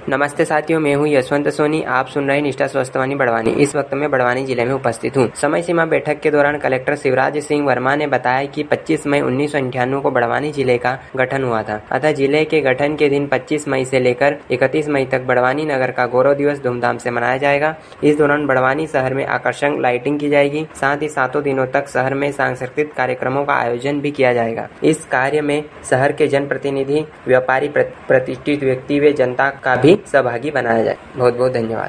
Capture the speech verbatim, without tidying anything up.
नमस्ते साथियों, मैं हूं यशवंत सोनी। आप सुन रहे हैं निष्ठा स्वस्थवानी बड़वानी। इस वक्त मैं बड़वानी जिले में उपस्थित हूं। समय सीमा बैठक के दौरान कलेक्टर शिवराज सिंह वर्मा ने बताया कि पच्चीस मई उन्नीस सौ अंठानवे को बड़वानी जिले का गठन हुआ था। अतः जिले के गठन के दिन पच्चीस मई से लेकर इकतीस मई तक बड़वानी नगर का गौरव दिवस धूमधाम से मनाया जाएगा। इस दौरान बड़वानी शहर में आकर्षक लाइटिंग की जाएगी। साथ ही सातों दिनों तक शहर में सांस्कृतिक कार्यक्रमों का आयोजन भी किया जाएगा। इस कार्य में शहर के जनप्रतिनिधि, व्यापारी, प्रतिष्ठित व्यक्ति व जनता का भी सहभागी बनाया जाए। बहुत बहुत धन्यवाद।